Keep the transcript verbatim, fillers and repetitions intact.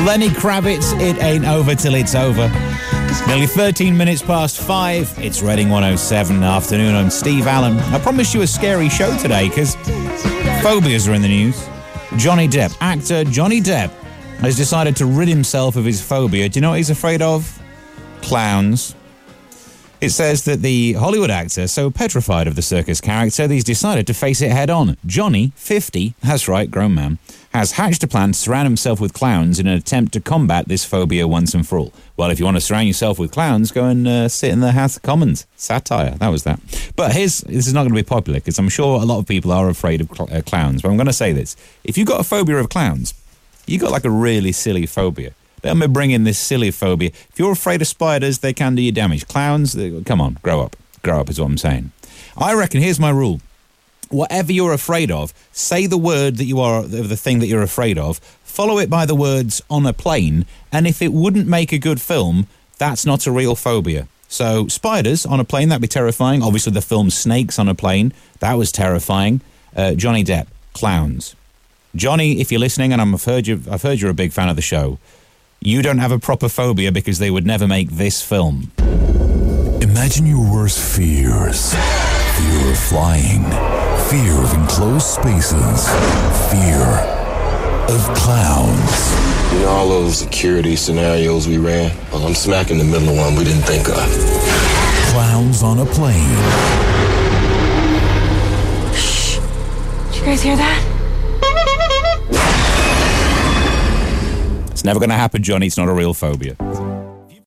Lenny Kravitz, It Ain't Over Till It's Over. Nearly thirteen minutes past five. It's Reading one oh seven afternoon. I'm Steve Allen. I promised you a scary show today because phobias are in the news. Johnny Depp, actor Johnny Depp, has decided to rid himself of his phobia. Do you know what he's afraid of? Clowns. It says that the Hollywood actor, so petrified of the circus character, that he's decided to face it head on. Johnny, fifty, that's right, grown man, has hatched a plan to surround himself with clowns in an attempt to combat this phobia once and for all. Well, if you want to surround yourself with clowns, go and uh, sit in the House of Commons. Satire, that was that. But here's, this is not going to be popular, because I'm sure a lot of people are afraid of cl- uh, clowns. But I'm going to say this. If you've got a phobia of clowns, you've got like a really silly phobia. Let me bring in this silly phobia. If you're afraid of spiders, they can do you damage. Clowns, they, come on, grow up. Grow up is what I'm saying. I reckon, here's my rule. Whatever you're afraid of, say the word that you are, of the thing that you're afraid of, follow it by the words on a plane, and if it wouldn't make a good film, that's not a real phobia. So, spiders on a plane, that'd be terrifying. Obviously, the film Snakes on a Plane, that was terrifying. Uh, Johnny Depp, clowns. Johnny, if you're listening, and I've heard you, I've heard you're a big fan of the show, you don't have a proper phobia because they would never make this film. Imagine your worst fears. Fear of flying. Fear of enclosed spaces. Fear of clowns. You know all those security scenarios we ran? Well, I'm smack in the middle of one we didn't think of. Clowns on a plane. Shh. Did you guys hear that? It's never going to happen, Johnny. It's not a real phobia.